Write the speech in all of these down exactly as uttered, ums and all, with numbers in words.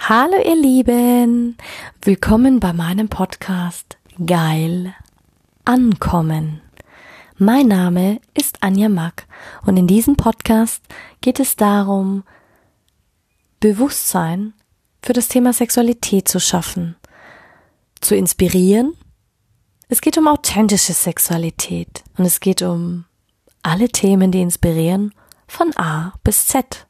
Hallo ihr Lieben, willkommen bei meinem Podcast Geil Ankommen. Mein Name ist Anja Mack und in diesem Podcast geht es darum, Bewusstsein für das Thema Sexualität zu schaffen, zu inspirieren. Es geht um authentische Sexualität und es geht um alle Themen, die inspirieren, von A bis Z.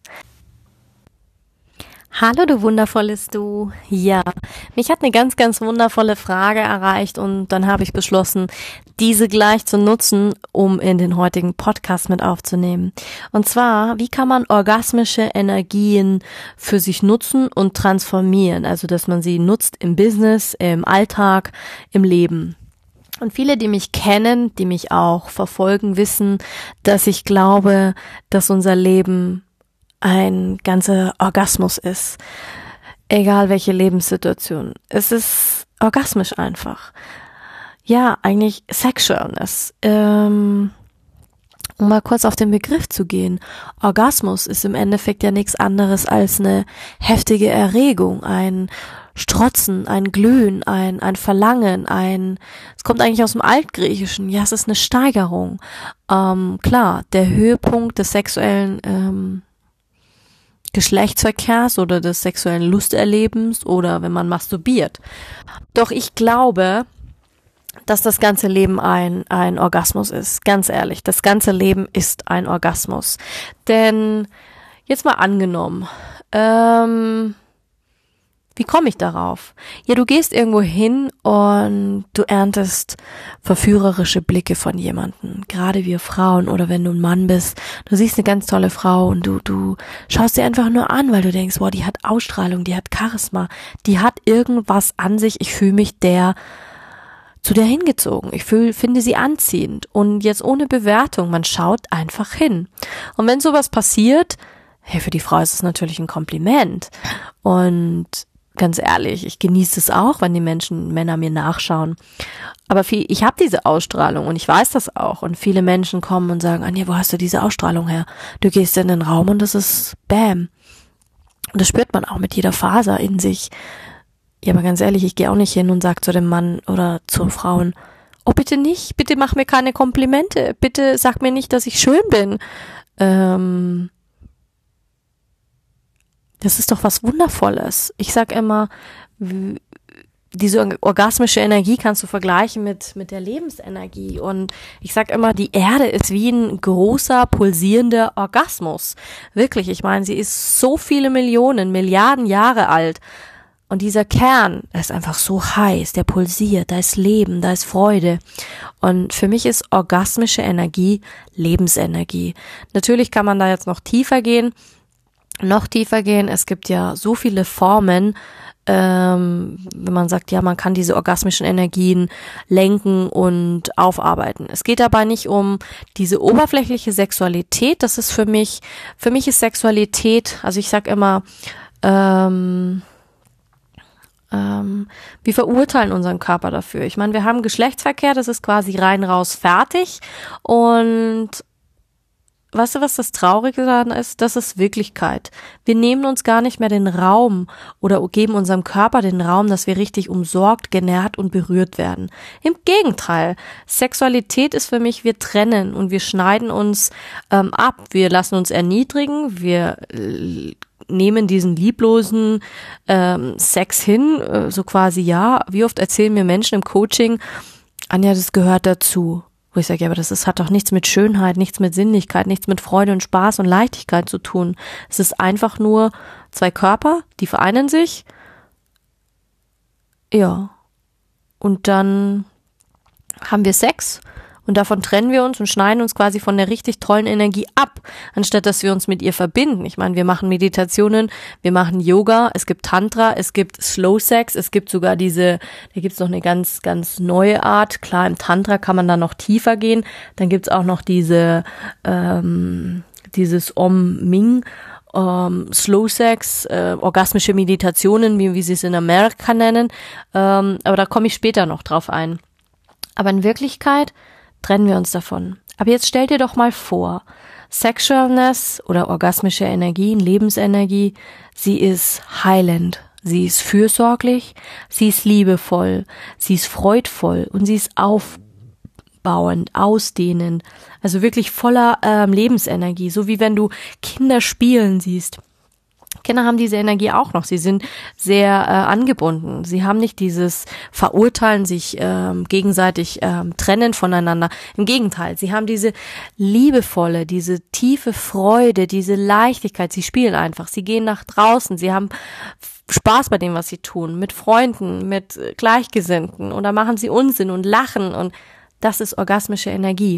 Hallo du wundervolles Du. Ja, mich hat eine ganz, ganz wundervolle Frage erreicht und dann habe ich beschlossen, diese gleich zu nutzen, um in den heutigen Podcast mit aufzunehmen. Und zwar, wie kann man orgasmische Energien für sich nutzen und transformieren? Also, dass man sie nutzt im Business, im Alltag, im Leben. Und viele, die mich kennen, die mich auch verfolgen, wissen, dass ich glaube, dass unser Leben ein ganzer Orgasmus ist, egal welche Lebenssituation. Es ist orgasmisch einfach. Ja, eigentlich Sexualness. Ähm, um mal kurz auf den Begriff zu gehen. Orgasmus ist im Endeffekt ja nichts anderes als eine heftige Erregung, ein Strotzen, ein Glühen, ein ein Verlangen, ein, es kommt eigentlich aus dem Altgriechischen, ja, es ist eine Steigerung. Ähm, klar, der Höhepunkt des sexuellen ähm, Geschlechtsverkehrs oder des sexuellen Lusterlebens oder wenn man masturbiert. Doch ich glaube, dass das ganze Leben ein ein Orgasmus ist. Ganz ehrlich, das ganze Leben ist ein Orgasmus. Denn, jetzt mal angenommen, ähm, wie komme ich darauf? Ja, du gehst irgendwo hin und du erntest verführerische Blicke von jemandem. Gerade wir Frauen oder wenn du ein Mann bist, du siehst eine ganz tolle Frau und du du schaust dir einfach nur an, weil du denkst, wow, die hat Ausstrahlung, die hat Charisma, die hat irgendwas an sich. Ich fühle mich der zu der hingezogen. Ich fühl, finde sie anziehend. Und jetzt ohne Bewertung, man schaut einfach hin. Und wenn sowas passiert, hey, für die Frau ist es natürlich ein Kompliment. Und ganz ehrlich, ich genieße es auch, wenn die Menschen, Männer mir nachschauen. Aber viel, ich habe diese Ausstrahlung und ich weiß das auch. Und viele Menschen kommen und sagen, Anja, wo hast du diese Ausstrahlung her? Du gehst in den Raum und das ist Bam. Und das spürt man auch mit jeder Faser in sich. Ja, aber ganz ehrlich, ich gehe auch nicht hin und sage zu dem Mann oder zu Frauen, oh bitte nicht, bitte mach mir keine Komplimente, bitte sag mir nicht, dass ich schön bin. Ähm... Das ist doch was Wundervolles. Ich sag immer, diese orgasmische Energie kannst du vergleichen mit mit der Lebensenergie. Und ich sag immer, die Erde ist wie ein großer, pulsierender Orgasmus. Wirklich, ich meine, sie ist so viele Millionen, Milliarden Jahre alt. Und dieser Kern, der ist einfach so heiß, der pulsiert, da ist Leben, da ist Freude. Und für mich ist orgasmische Energie Lebensenergie. Natürlich kann man da jetzt noch tiefer gehen. noch tiefer gehen. Es gibt ja so viele Formen, ähm, wenn man sagt, ja, man kann diese orgasmischen Energien lenken und aufarbeiten. Es geht dabei nicht um diese oberflächliche Sexualität. Das ist für mich, für mich ist Sexualität, also ich sag immer, ähm, ähm, wir verurteilen unseren Körper dafür. Ich meine, wir haben Geschlechtsverkehr, das ist quasi rein raus fertig und weißt du, was das Traurige daran ist? Das ist Wirklichkeit. Wir nehmen uns gar nicht mehr den Raum oder geben unserem Körper den Raum, dass wir richtig umsorgt, genährt und berührt werden. Im Gegenteil, Sexualität ist für mich, wir trennen und wir schneiden uns ähm, ab. Wir lassen uns erniedrigen, wir äh, nehmen diesen lieblosen ähm, Sex hin, äh, so quasi, ja, wie oft erzählen mir Menschen im Coaching, Anja, das gehört dazu. Wo ich sage, ja, aber das ist, hat doch nichts mit Schönheit, nichts mit Sinnlichkeit, nichts mit Freude und Spaß und Leichtigkeit zu tun. Es ist einfach nur zwei Körper, die vereinen sich. Ja. Und dann haben wir Sex und davon trennen wir uns und schneiden uns quasi von der richtig tollen Energie ab, anstatt dass wir uns mit ihr verbinden. Ich meine, wir machen Meditationen, wir machen Yoga, es gibt Tantra, es gibt Slow Sex, es gibt sogar diese, da gibt's noch eine ganz, ganz neue Art. Klar, im Tantra kann man da noch tiefer gehen. Dann gibt's auch noch diese, ähm, dieses Om-Ming, ähm, Slow Sex, äh, orgasmische Meditationen, wie, wie sie es in Amerika nennen. Ähm, aber da komme ich später noch drauf ein. Aber in Wirklichkeit trennen wir uns davon. Aber jetzt stell dir doch mal vor, Sexualness oder orgasmische Energien, Lebensenergie, sie ist heilend. Sie ist fürsorglich, sie ist liebevoll, sie ist freudvoll und sie ist aufbauend, ausdehnend. Also wirklich voller ähm, Lebensenergie, so wie wenn du Kinder spielen siehst. Kinder haben diese Energie auch noch. Sie sind sehr äh, angebunden. Sie haben nicht dieses Verurteilen, sich ähm, gegenseitig ähm, trennen voneinander. Im Gegenteil, sie haben diese liebevolle, diese tiefe Freude, diese Leichtigkeit. Sie spielen einfach. Sie gehen nach draußen. Sie haben Spaß bei dem, was sie tun. Mit Freunden, mit Gleichgesinnten. Und da machen sie Unsinn und lachen. Und das ist orgasmische Energie.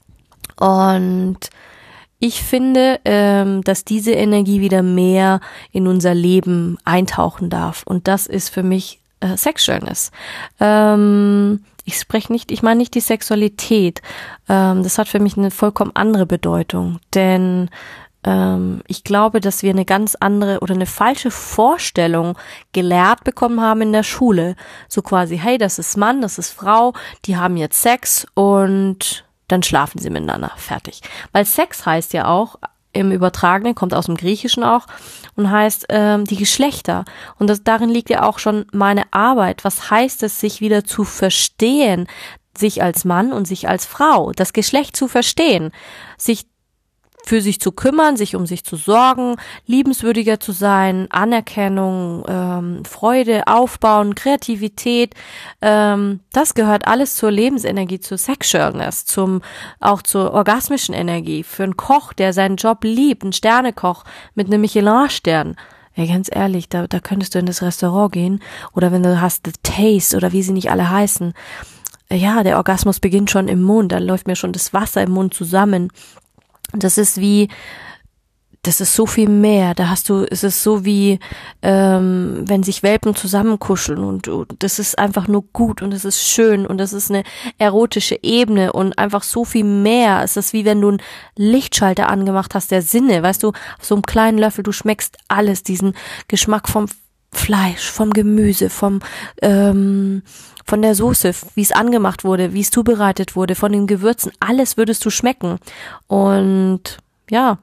Und ich finde, ähm, dass diese Energie wieder mehr in unser Leben eintauchen darf. Und das ist für mich äh, Sexualness. Ähm, ich spreche nicht, ich meine nicht die Sexualität. Ähm, das hat für mich eine vollkommen andere Bedeutung. Denn ähm, ich glaube, dass wir eine ganz andere oder eine falsche Vorstellung gelehrt bekommen haben in der Schule. So quasi, hey, das ist Mann, das ist Frau, die haben jetzt Sex und dann schlafen sie miteinander, fertig. Weil Sex heißt ja auch, im Übertragenen, kommt aus dem Griechischen auch, und heißt ähm, die Geschlechter. Und das, darin liegt ja auch schon meine Arbeit. Was heißt es, sich wieder zu verstehen, sich als Mann und sich als Frau, das Geschlecht zu verstehen, sich für sich zu kümmern, sich um sich zu sorgen, liebenswürdiger zu sein, Anerkennung, ähm, Freude, Aufbauen, Kreativität, ähm, das gehört alles zur Lebensenergie, zur Sexualness, zum auch zur orgasmischen Energie. Für einen Koch, der seinen Job liebt, ein Sternekoch mit einem Michelin-Stern, ja, ganz ehrlich, da, da könntest du in das Restaurant gehen oder wenn du hast The Taste oder wie sie nicht alle heißen, ja, der Orgasmus beginnt schon im Mund, da läuft mir schon das Wasser im Mund zusammen. Das ist wie, das ist so viel mehr. Da hast du, es ist so wie, ähm, wenn sich Welpen zusammenkuscheln und, und das ist einfach nur gut und es ist schön und das ist eine erotische Ebene und einfach so viel mehr. Es ist wie wenn du einen Lichtschalter angemacht hast der Sinne, weißt du, auf so einem kleinen Löffel, du schmeckst alles, diesen Geschmack vom Fleisch, vom Gemüse, vom ähm, von der Soße, wie es angemacht wurde, wie es zubereitet wurde, von den Gewürzen, alles würdest du schmecken. Und ja.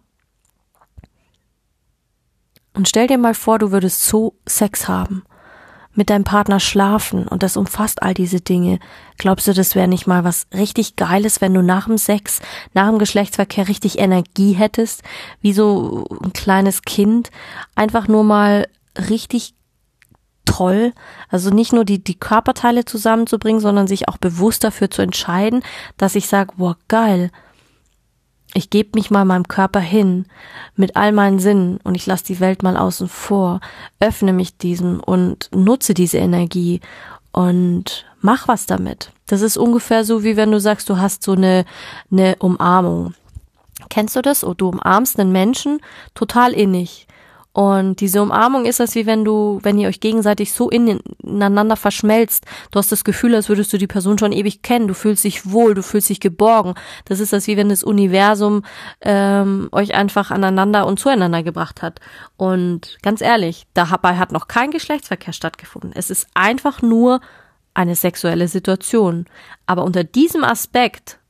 Und stell dir mal vor, du würdest so Sex haben, mit deinem Partner schlafen und das umfasst all diese Dinge. Glaubst du, das wäre nicht mal was richtig Geiles, wenn du nach dem Sex, nach dem Geschlechtsverkehr richtig Energie hättest, wie so ein kleines Kind, einfach nur mal richtig toll, also nicht nur die die Körperteile zusammenzubringen, sondern sich auch bewusst dafür zu entscheiden, dass ich sage, boah, geil, ich gebe mich mal meinem Körper hin, mit all meinen Sinnen und ich lasse die Welt mal außen vor, öffne mich diesem und nutze diese Energie und mach was damit. Das ist ungefähr so, wie wenn du sagst, du hast so eine, eine Umarmung. Kennst du das? Oh, du umarmst einen Menschen total innig. Und diese Umarmung ist das, wie wenn du, wenn ihr euch gegenseitig so ineinander verschmelzt. Du hast das Gefühl, als würdest du die Person schon ewig kennen. Du fühlst dich wohl, du fühlst dich geborgen. Das ist das, wie wenn das Universum ähm, euch einfach aneinander und zueinander gebracht hat. Und ganz ehrlich, dabei hat noch kein Geschlechtsverkehr stattgefunden. Es ist einfach nur eine sexuelle Situation. Aber unter diesem Aspekt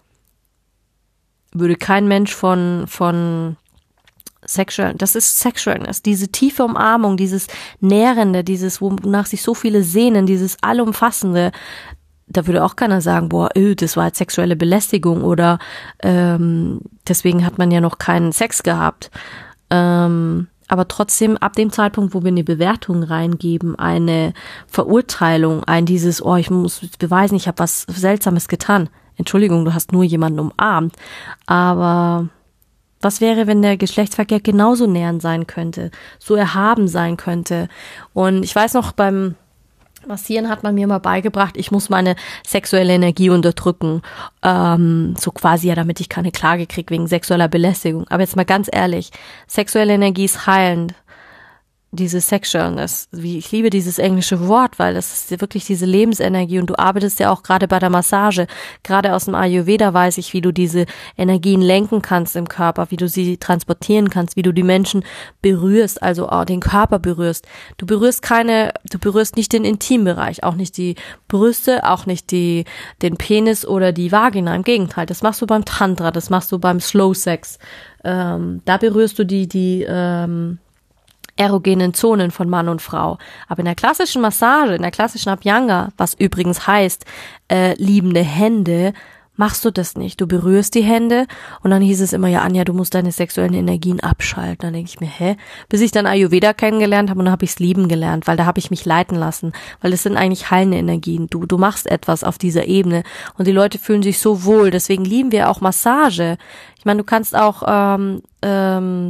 würde kein Mensch von von Sexual, das ist Sexualness, diese tiefe Umarmung, dieses Nährende, dieses, wonach sich so viele sehnen, dieses Allumfassende, da würde auch keiner sagen, boah, öh, das war jetzt sexuelle Belästigung oder ähm, deswegen hat man ja noch keinen Sex gehabt. Ähm, aber trotzdem, ab dem Zeitpunkt, wo wir eine Bewertung reingeben, eine Verurteilung, ein dieses, oh, ich muss beweisen, ich habe was Seltsames getan. Entschuldigung, du hast nur jemanden umarmt, aber was wäre, wenn der Geschlechtsverkehr genauso nähernd sein könnte, so erhaben sein könnte? Und ich weiß noch, beim Massieren hat man mir mal beigebracht, ich muss meine sexuelle Energie unterdrücken, ähm, so quasi ja, damit ich keine Klage kriege wegen sexueller Belästigung. Aber jetzt mal ganz ehrlich, sexuelle Energie ist heilend. Diese Sexualness, wie ich liebe dieses englische Wort, weil das ist wirklich diese Lebensenergie und du arbeitest ja auch gerade bei der Massage, gerade aus dem Ayurveda weiß ich, wie du diese Energien lenken kannst im Körper, wie du sie transportieren kannst, wie du die Menschen berührst, also auch den Körper berührst. Du berührst keine, du berührst nicht den Intimbereich, auch nicht die Brüste, auch nicht die, den Penis oder die Vagina, im Gegenteil, das machst du beim Tantra, das machst du beim Slow Sex, ähm, da berührst du die, die, ähm, erogenen Zonen von Mann und Frau. Aber in der klassischen Massage, in der klassischen Abhyanga, was übrigens heißt, äh, liebende Hände, machst du das nicht. Du berührst die Hände und dann hieß es immer, ja Anja, du musst deine sexuellen Energien abschalten. Dann denke ich mir, hä? Bis ich dann Ayurveda kennengelernt habe und dann habe ich es lieben gelernt, weil da habe ich mich leiten lassen, weil es sind eigentlich heilende Energien. Du, du machst etwas auf dieser Ebene und die Leute fühlen sich so wohl. Deswegen lieben wir auch Massage. Ich meine, du kannst auch ähm, ähm,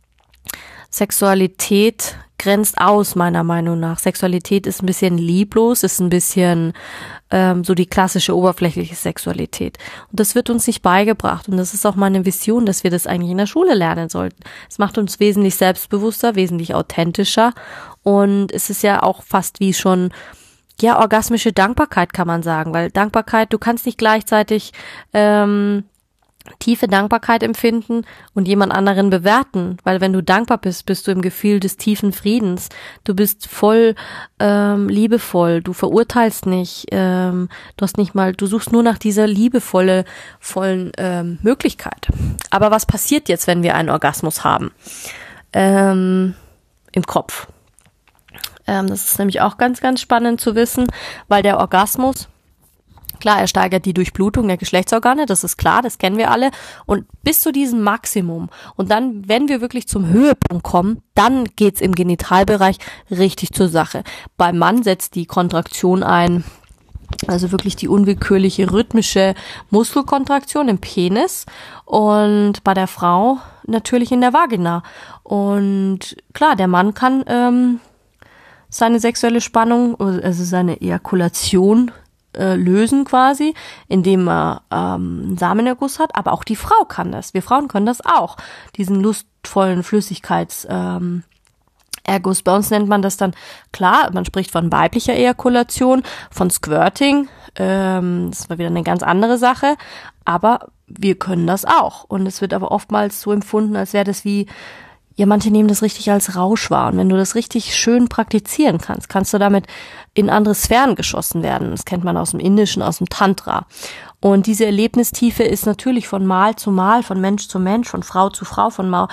Sexualität grenzt aus, meiner Meinung nach. Sexualität ist ein bisschen lieblos, ist ein bisschen ähm, so die klassische oberflächliche Sexualität. Und das wird uns nicht beigebracht. Und das ist auch meine Vision, dass wir das eigentlich in der Schule lernen sollten. Es macht uns wesentlich selbstbewusster, wesentlich authentischer. Und es ist ja auch fast wie schon, ja, orgasmische Dankbarkeit kann man sagen. Weil Dankbarkeit, du kannst nicht gleichzeitig ähm, tiefe Dankbarkeit empfinden und jemand anderen bewerten, weil wenn du dankbar bist, bist du im Gefühl des tiefen Friedens. Du bist voll ähm, liebevoll, du verurteilst nicht, ähm, du hast nicht mal, du suchst nur nach dieser liebevolle, vollen ähm, Möglichkeit. Aber was passiert jetzt, wenn wir einen Orgasmus haben? Ähm, im Kopf. Ähm, das ist nämlich auch ganz, ganz spannend zu wissen, weil der Orgasmus, klar, er steigert die Durchblutung der Geschlechtsorgane, das ist klar, das kennen wir alle. Und bis zu diesem Maximum. Und dann, wenn wir wirklich zum Höhepunkt kommen, dann geht's im Genitalbereich richtig zur Sache. Beim Mann setzt die Kontraktion ein, also wirklich die unwillkürliche rhythmische Muskelkontraktion im Penis. Und bei der Frau natürlich in der Vagina. Und klar, der Mann kann ähm, seine sexuelle Spannung, also seine Ejakulation lösen quasi, indem er ähm, einen Samenerguss hat, aber auch die Frau kann das. Wir Frauen können das auch, diesen lustvollen Flüssigkeits ähm, Erguss. Bei uns nennt man das dann, klar, man spricht von weiblicher Ejakulation, von Squirting, ähm, das war wieder eine ganz andere Sache, aber wir können das auch. Und es wird aber oftmals so empfunden, als wäre das wie, ja, manche nehmen das richtig als Rausch wahr. Und wenn du das richtig schön praktizieren kannst, kannst du damit in andere Sphären geschossen werden. Das kennt man aus dem Indischen, aus dem Tantra. Und diese Erlebnistiefe ist natürlich von Mal zu Mal, von Mensch zu Mensch, von Frau zu Frau, von Mal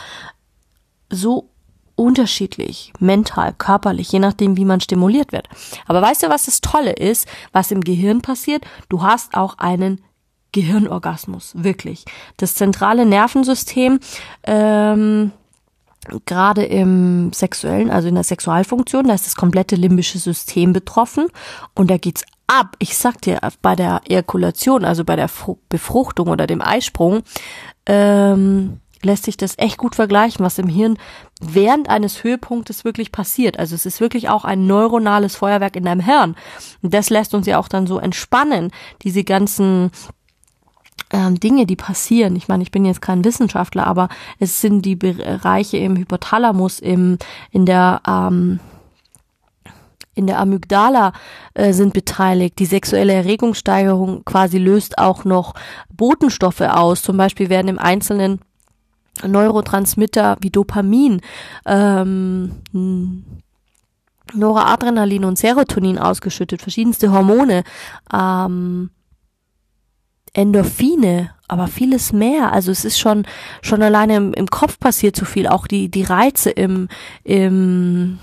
so unterschiedlich, mental, körperlich, je nachdem, wie man stimuliert wird. Aber weißt du, was das Tolle ist, was im Gehirn passiert? Du hast auch einen Gehirnorgasmus, wirklich. Das zentrale Nervensystem, ähm, gerade im sexuellen, also in der Sexualfunktion, da ist das komplette limbische System betroffen und da geht's ab. Ich sag dir, bei der Ejakulation, also bei der Befruchtung oder dem Eisprung, ähm, lässt sich das echt gut vergleichen, was im Hirn während eines Höhepunktes wirklich passiert. Also es ist wirklich auch ein neuronales Feuerwerk in deinem Hirn. Und das lässt uns ja auch dann so entspannen, diese ganzen Ähm, Dinge, die passieren. Ich meine, ich bin jetzt kein Wissenschaftler, aber es sind die Bereiche im Hypothalamus, im in der ähm, in der Amygdala äh, sind beteiligt. Die sexuelle Erregungssteigerung quasi löst auch noch Botenstoffe aus. Zum Beispiel werden im Einzelnen Neurotransmitter wie Dopamin, ähm, Noradrenalin und Serotonin ausgeschüttet, verschiedenste Hormone, ähm, Endorphine, aber vieles mehr. Also es ist schon schon alleine im, im Kopf passiert so viel. Auch die die Reize im im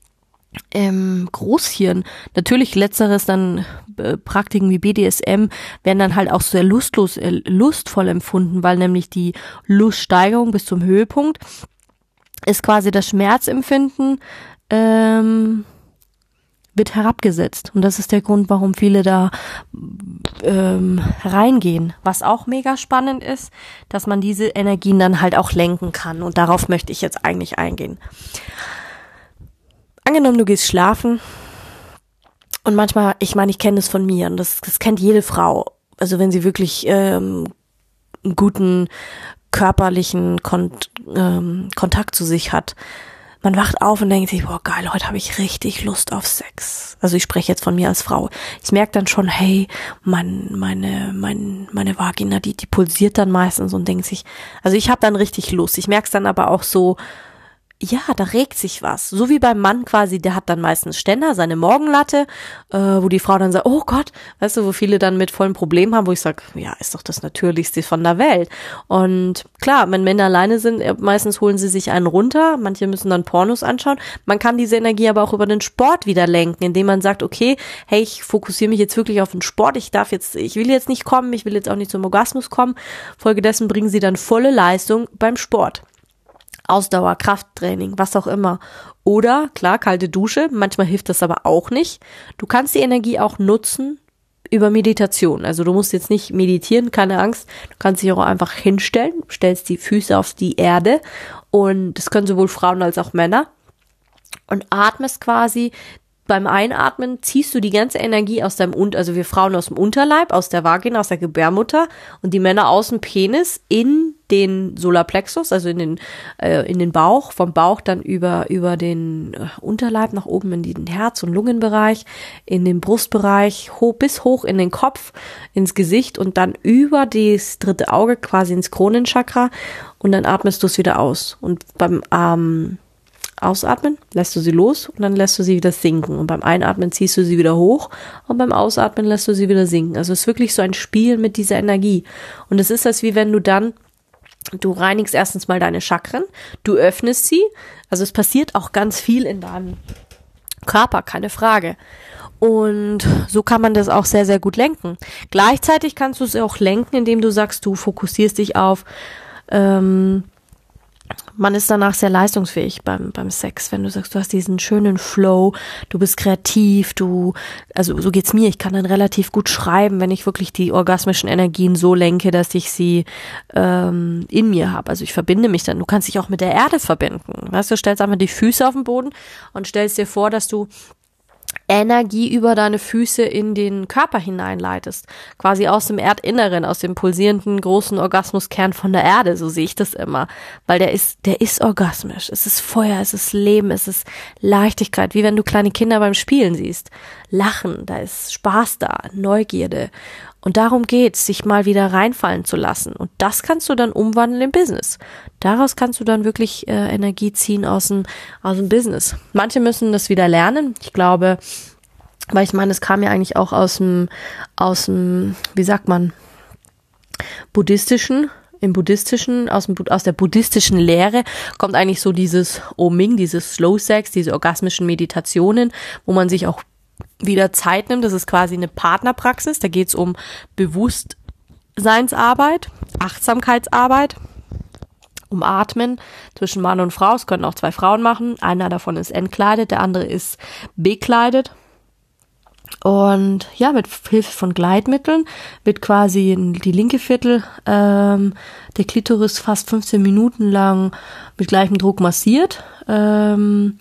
im Großhirn. Natürlich letzteres dann äh, Praktiken wie B D S M werden dann halt auch sehr lustlos, äh, lustvoll empfunden, weil nämlich die Luststeigerung bis zum Höhepunkt ist quasi das Schmerzempfinden ähm, wird herabgesetzt. Und das ist der Grund, warum viele da ähm, reingehen. Was auch mega spannend ist, dass man diese Energien dann halt auch lenken kann. Und darauf möchte ich jetzt eigentlich eingehen. Angenommen, du gehst schlafen und manchmal, ich meine, ich kenne das von mir und das, das kennt jede Frau. Also wenn sie wirklich ähm, einen guten körperlichen Kont- ähm, Kontakt zu sich hat, man wacht auf und denkt sich, boah geil, heute habe ich richtig Lust auf Sex. Also ich spreche jetzt von mir als Frau. Ich merke dann schon, hey, mein, meine mein, meine Vagina, die, die pulsiert dann meistens und denkt sich, also ich habe dann richtig Lust. Ich merke es dann aber auch so, ja, da regt sich was. So wie beim Mann quasi, der hat dann meistens Ständer, seine Morgenlatte, äh, wo die Frau dann sagt, oh Gott, weißt du, wo viele dann mit vollen Problemen haben, wo ich sage, ja, ist doch das Natürlichste von der Welt. Und klar, wenn Männer alleine sind, meistens holen sie sich einen runter, manche müssen dann Pornos anschauen. Man kann diese Energie aber auch über den Sport wieder lenken, indem man sagt, okay, hey, ich fokussiere mich jetzt wirklich auf den Sport, ich darf jetzt, ich will jetzt nicht kommen, ich will jetzt auch nicht zum Orgasmus kommen. Folgedessen bringen sie dann volle Leistung beim Sport. Ausdauer, Krafttraining, was auch immer. Oder, klar, kalte Dusche, manchmal hilft das aber auch nicht. Du kannst die Energie auch nutzen über Meditation. Also du musst jetzt nicht meditieren, keine Angst. Du kannst dich auch einfach hinstellen, stellst die Füße auf die Erde und das können sowohl Frauen als auch Männer und atmest quasi. Beim Einatmen ziehst du die ganze Energie aus deinem Unterleib, also wir Frauen aus dem Unterleib, aus der Vagina, aus der Gebärmutter und die Männer aus dem Penis in den Solarplexus, also in den äh, in den Bauch, vom Bauch dann über über den äh, Unterleib nach oben in den Herz- und Lungenbereich, in den Brustbereich, hoch, bis hoch in den Kopf, ins Gesicht und dann über das dritte Auge quasi ins Kronenchakra und dann atmest du es wieder aus. Und beim ähm, Ausatmen lässt du sie los und dann lässt du sie wieder sinken. Und beim Einatmen ziehst du sie wieder hoch und beim Ausatmen lässt du sie wieder sinken. Also es ist wirklich so ein Spiel mit dieser Energie. Und es ist das, wie wenn du dann, du reinigst erstens mal deine Chakren, du öffnest sie. Also es passiert auch ganz viel in deinem Körper, keine Frage. Und so kann man das auch sehr, sehr gut lenken. Gleichzeitig kannst du es auch lenken, indem du sagst, du fokussierst dich auf, ähm, man ist danach sehr leistungsfähig beim beim Sex, wenn du sagst, du hast diesen schönen Flow, du bist kreativ, du, also so geht's mir, ich kann dann relativ gut schreiben, wenn ich wirklich die orgasmischen Energien so lenke, dass ich sie ähm, in mir habe. Also ich verbinde mich dann, du kannst dich auch mit der Erde verbinden. Weißt du, stellst einfach die Füße auf den Boden und stellst dir vor, dass du Energie über deine Füße in den Körper hineinleitest. Quasi aus dem Erdinneren, aus dem pulsierenden großen Orgasmuskern von der Erde, so sehe ich das immer. Weil der ist, der ist orgasmisch. Es ist Feuer, es ist Leben, es ist Leichtigkeit, wie wenn du kleine Kinder beim Spielen siehst. Lachen, da ist Spaß da, Neugierde. Und darum geht's, sich mal wieder reinfallen zu lassen. Und das kannst du dann umwandeln in Business. Daraus kannst du dann wirklich äh, Energie ziehen aus dem, aus dem Business. Manche müssen das wieder lernen. Ich glaube, weil ich meine, es kam ja eigentlich auch aus dem, aus dem, wie sagt man, buddhistischen, im buddhistischen, aus dem, aus der buddhistischen Lehre kommt eigentlich so dieses Oming, dieses Slow Sex, diese orgasmischen Meditationen, wo man sich auch wieder Zeit nimmt. Das ist quasi eine Partnerpraxis. Da geht es um Bewusstseinsarbeit, Achtsamkeitsarbeit, um Atmen zwischen Mann und Frau. Es können auch zwei Frauen machen. Einer davon ist entkleidet, der andere ist bekleidet. Und ja, mit Hilfe von Gleitmitteln wird quasi die linke Viertel ähm, der Klitoris fast fünfzehn Minuten lang mit gleichem Druck massiert. Ähm,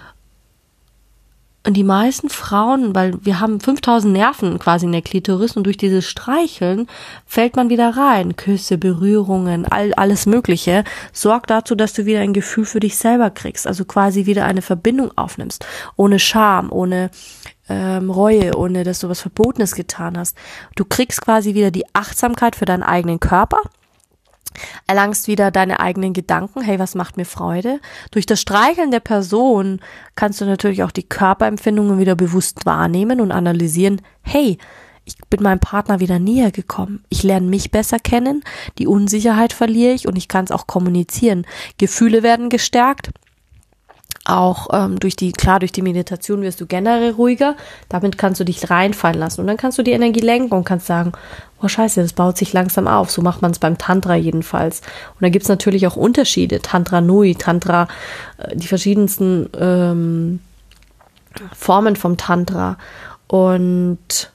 Und die meisten Frauen, weil wir haben fünftausend Nerven quasi in der Klitoris und durch dieses Streicheln fällt man wieder rein. Küsse, Berührungen, all, alles Mögliche sorgt dazu, dass du wieder ein Gefühl für dich selber kriegst. Also quasi wieder eine Verbindung aufnimmst. Ohne Scham, ohne ähm, Reue, ohne dass du was Verbotenes getan hast. Du kriegst quasi wieder die Achtsamkeit für deinen eigenen Körper. Erlangst wieder deine eigenen Gedanken, hey, was macht mir Freude? Durch das Streicheln der Person kannst du natürlich auch die Körperempfindungen wieder bewusst wahrnehmen und analysieren, hey, ich bin meinem Partner wieder näher gekommen, ich lerne mich besser kennen, die Unsicherheit verliere ich und ich kann es auch kommunizieren. Gefühle werden gestärkt. Auch ähm, durch die, klar, durch die Meditation wirst du generell ruhiger. Damit kannst du dich reinfallen lassen. Und dann kannst du die Energie lenken und kannst sagen, oh scheiße, das baut sich langsam auf. So macht man es beim Tantra jedenfalls. Und da gibt es natürlich auch Unterschiede. Tantra Nui, Tantra, äh, die verschiedensten ähm, Formen vom Tantra. Und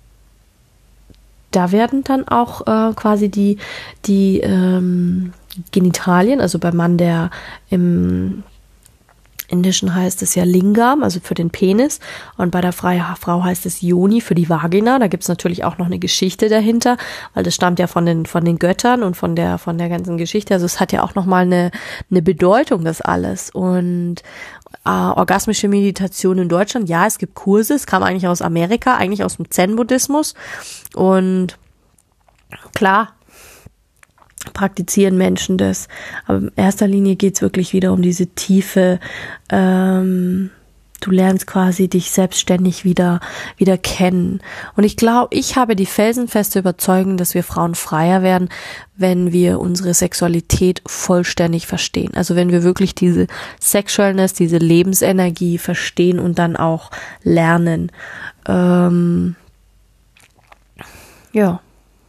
da werden dann auch äh, quasi die, die ähm, Genitalien, also beim Mann, der im Indischen heißt es ja Lingam, also für den Penis, und bei der Frau heißt es Yoni für die Vagina. Da gibt's natürlich auch noch eine Geschichte dahinter, weil das stammt ja von den von den Göttern und von der von der ganzen Geschichte. Also es hat ja auch nochmal eine eine Bedeutung, das alles. Und äh, orgasmische Meditation in Deutschland, ja, es gibt Kurse, es kam eigentlich aus Amerika, eigentlich aus dem Zen-Buddhismus. Und klar, praktizieren Menschen das. Aber in erster Linie geht's wirklich wieder um diese tiefe, ähm, du lernst quasi dich selbstständig wieder, wieder kennen. Und ich glaube, ich habe die felsenfeste Überzeugung, dass wir Frauen freier werden, wenn wir unsere Sexualität vollständig verstehen. Also wenn wir wirklich diese Sexualness, diese Lebensenergie verstehen und dann auch lernen. Ähm, ja.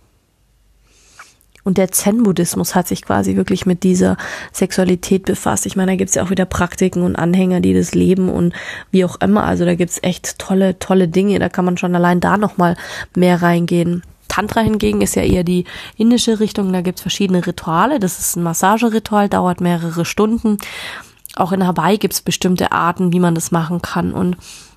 Und der Zen-Buddhismus hat sich quasi wirklich mit dieser Sexualität befasst. Ich meine, da gibt's ja auch wieder Praktiken und Anhänger, die das leben und wie auch immer. Also da gibt's echt tolle, tolle Dinge. Da kann man schon allein da nochmal mehr reingehen. Tantra hingegen ist ja eher die indische Richtung. Da gibt's verschiedene Rituale. Das ist ein Massageritual, dauert mehrere Stunden. Auch in Hawaii gibt's bestimmte Arten, wie man das machen kann. Und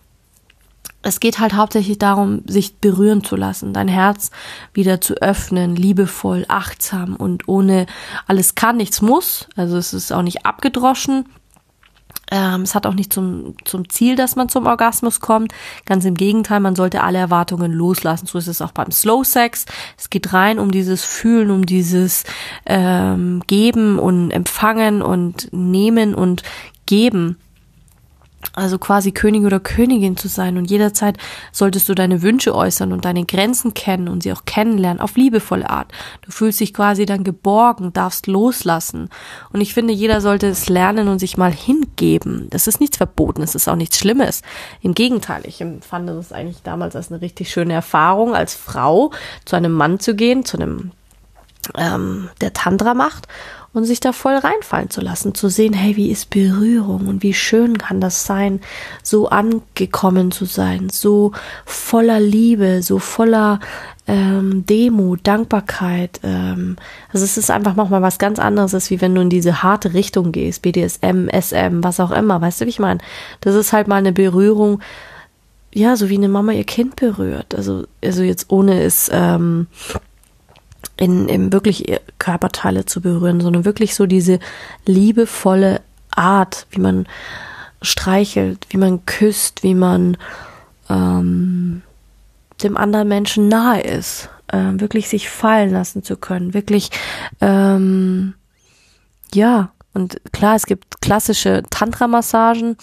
es geht halt hauptsächlich darum, sich berühren zu lassen, dein Herz wieder zu öffnen, liebevoll, achtsam und ohne alles kann, nichts muss. Also es ist auch nicht abgedroschen. Ähm, es hat auch nicht zum, zum Ziel, dass man zum Orgasmus kommt. Ganz im Gegenteil, man sollte alle Erwartungen loslassen. So ist es auch beim Slow Sex. Es geht rein um dieses Fühlen, um dieses ähm, Geben und Empfangen und Nehmen und Geben. Also quasi König oder Königin zu sein und jederzeit solltest du deine Wünsche äußern und deine Grenzen kennen und sie auch kennenlernen auf liebevolle Art. Du fühlst dich quasi dann geborgen, darfst loslassen und ich finde, jeder sollte es lernen und sich mal hingeben. Das ist nichts Verbotenes, es ist auch nichts Schlimmes. Im Gegenteil, ich empfand das eigentlich damals als eine richtig schöne Erfahrung, als Frau zu einem Mann zu gehen, zu einem, ähm, der Tantra macht. Und sich da voll reinfallen zu lassen, zu sehen, hey, wie ist Berührung und wie schön kann das sein, so angekommen zu sein, so voller Liebe, so voller ähm, Demut, Dankbarkeit. Ähm, also es ist einfach nochmal was ganz anderes, als wie wenn du in diese harte Richtung gehst, B D S M, S M, was auch immer, weißt du, wie ich meine? Das ist halt mal eine Berührung, ja, so wie eine Mama ihr Kind berührt. Also, also jetzt ohne es ähm, in, in wirklich Körperteile zu berühren, sondern wirklich so diese liebevolle Art, wie man streichelt, wie man küsst, wie man ähm, dem anderen Menschen nahe ist, äh, wirklich sich fallen lassen zu können, wirklich, ähm, ja, und klar, es gibt klassische Tantra-Massagen,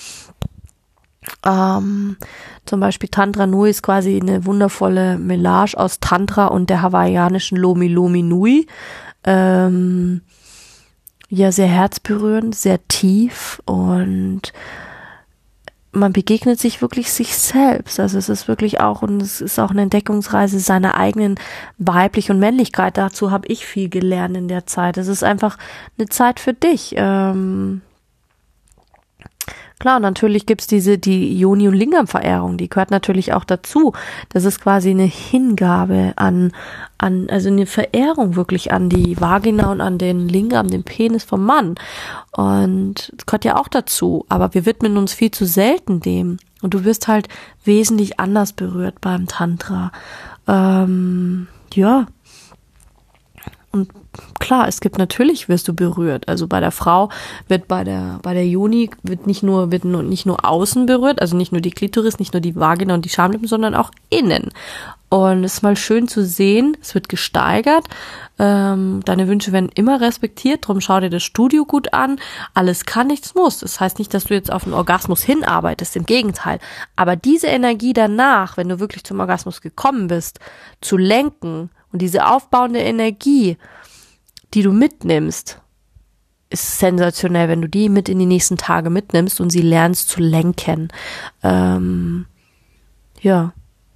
Ähm, zum Beispiel Tantra Nui ist quasi eine wundervolle Melange aus Tantra und der hawaiianischen Lomi Lomi Nui. Ähm, ja, sehr herzberührend, sehr tief und man begegnet sich wirklich sich selbst. Also es ist wirklich auch, und es ist auch eine Entdeckungsreise seiner eigenen Weiblich- und Männlichkeit. Dazu habe ich viel gelernt in der Zeit. Es ist einfach eine Zeit für dich. Ähm, Klar, natürlich gibt's diese, die Yoni- und Lingam-Verehrung, die gehört natürlich auch dazu. Das ist quasi eine Hingabe an, an, also eine Verehrung wirklich an die Vagina und an den Lingam, den Penis vom Mann. Und das gehört ja auch dazu. Aber wir widmen uns viel zu selten dem. Und du wirst halt wesentlich anders berührt beim Tantra. Ähm, ja. Und klar, es gibt natürlich, wirst du berührt. Also bei der Frau wird bei der bei der Yoni wird nicht nur wird nur, nicht nur außen berührt, also nicht nur die Klitoris, nicht nur die Vagina und die Schamlippen, sondern auch innen. Und es ist mal schön zu sehen, es wird gesteigert. Ähm, deine Wünsche werden immer respektiert, darum schau dir das Studio gut an. Alles kann, nichts muss. Das heißt nicht, dass du jetzt auf einen Orgasmus hinarbeitest, im Gegenteil. Aber diese Energie danach, wenn du wirklich zum Orgasmus gekommen bist, zu lenken und diese aufbauende Energie, die du mitnimmst, ist sensationell, wenn du die mit in die nächsten Tage mitnimmst und sie lernst zu lenken. Ähm, ja.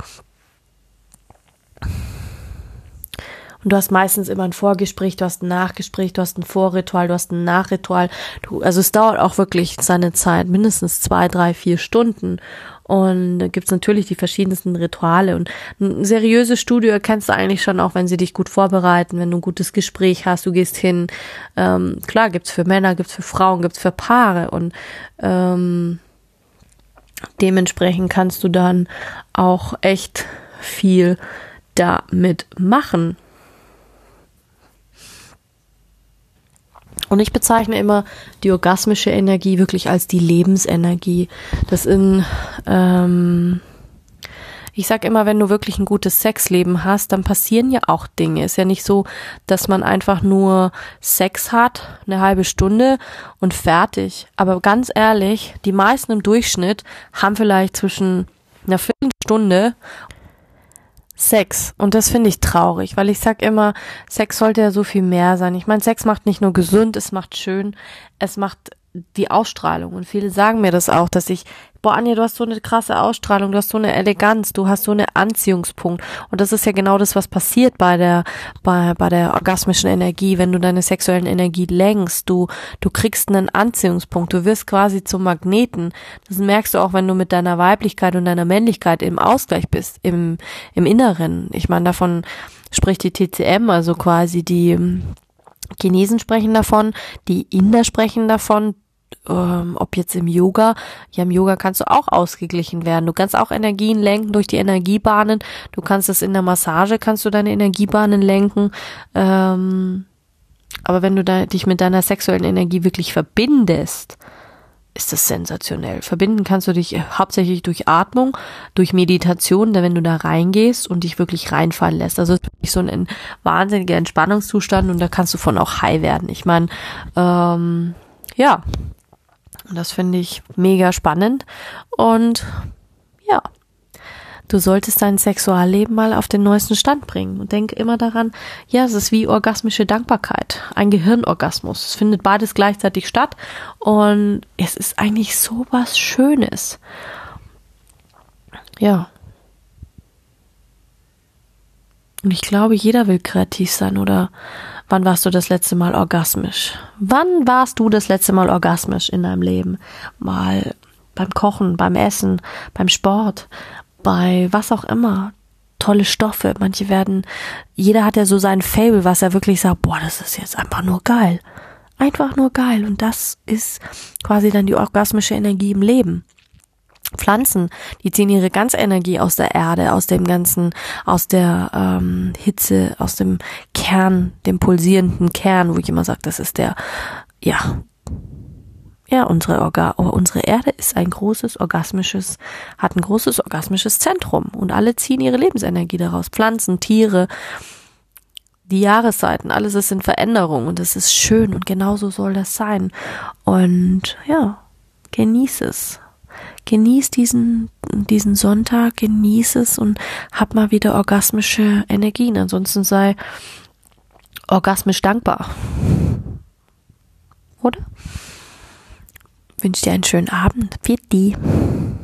Und du hast meistens immer ein Vorgespräch, du hast ein Nachgespräch, du hast ein Vorritual, du hast ein Nachritual. Du, also es dauert auch wirklich seine Zeit, mindestens zwei, drei, vier Stunden. Und da gibt's natürlich die verschiedensten Rituale. Und ein seriöses Studio erkennst du eigentlich schon auch, wenn sie dich gut vorbereiten, wenn du ein gutes Gespräch hast, du gehst hin. Ähm, klar, gibt's für Männer, gibt's für Frauen, gibt's für Paare. Und ähm, dementsprechend kannst du dann auch echt viel damit machen. Und ich bezeichne immer die orgasmische Energie wirklich als die Lebensenergie. Das in, ähm, ich sag immer, wenn du wirklich ein gutes Sexleben hast, dann passieren ja auch Dinge. Ist ja nicht so, dass man einfach nur Sex hat, eine halbe Stunde und fertig. Aber ganz ehrlich, die meisten im Durchschnitt haben vielleicht zwischen einer Viertelstunde Sex. Und das finde ich traurig, weil ich sag immer, Sex sollte ja so viel mehr sein. Ich meine, Sex macht nicht nur gesund, es macht schön, es macht die Ausstrahlung. Und viele sagen mir das auch, dass ich, boah, Anja, du hast so eine krasse Ausstrahlung, du hast so eine Eleganz, du hast so einen Anziehungspunkt. Und das ist ja genau das, was passiert bei der, bei, bei der orgasmischen Energie, wenn du deine sexuellen Energie lenkst. Du, du kriegst einen Anziehungspunkt, du wirst quasi zum Magneten. Das merkst du auch, wenn du mit deiner Weiblichkeit und deiner Männlichkeit im Ausgleich bist, im, im Inneren. Ich meine, davon spricht die T C M, also quasi die Chinesen sprechen davon, die Inder sprechen davon, ähm, ob jetzt im Yoga, ja im Yoga kannst du auch ausgeglichen werden, du kannst auch Energien lenken durch die Energiebahnen, du kannst es in der Massage, kannst du deine Energiebahnen lenken, ähm, aber wenn du da, dich mit deiner sexuellen Energie wirklich verbindest, ist das sensationell. Verbinden kannst du dich hauptsächlich durch Atmung, durch Meditation, wenn du da reingehst und dich wirklich reinfallen lässt. Also es ist wirklich so ein wahnsinniger Entspannungszustand und da kannst du von auch high werden. Ich meine, ähm, ja, das finde ich mega spannend und ja, du solltest dein Sexualleben mal auf den neuesten Stand bringen und denke immer daran, ja, es ist wie orgasmische Dankbarkeit, ein Gehirnorgasmus. Es findet beides gleichzeitig statt und es ist eigentlich so was Schönes. Ja. Und ich glaube, jeder will kreativ sein oder wann warst du das letzte Mal orgasmisch? Wann warst du das letzte Mal orgasmisch in deinem Leben? Mal beim Kochen, beim Essen, beim Sport, bei was auch immer, tolle Stoffe, manche werden, jeder hat ja so sein Faible, was er wirklich sagt, boah, das ist jetzt einfach nur geil, einfach nur geil und das ist quasi dann die orgasmische Energie im Leben. Pflanzen, die ziehen ihre ganze Energie aus der Erde, aus dem ganzen, aus der ähm, Hitze, aus dem Kern, dem pulsierenden Kern, wo ich immer sage, das ist der, ja, Ja, unsere Orga, unsere Erde ist ein großes orgasmisches, hat ein großes orgasmisches Zentrum und alle ziehen ihre Lebensenergie daraus. Pflanzen, Tiere, die Jahreszeiten, alles ist in Veränderung und es ist schön und genauso soll das sein. Und ja, genieß es. Genieß diesen, diesen Sonntag, genieß es und hab mal wieder orgasmische Energien. Ansonsten sei orgasmisch dankbar. Oder? Ich wünsche dir einen schönen Abend. Pfiat die.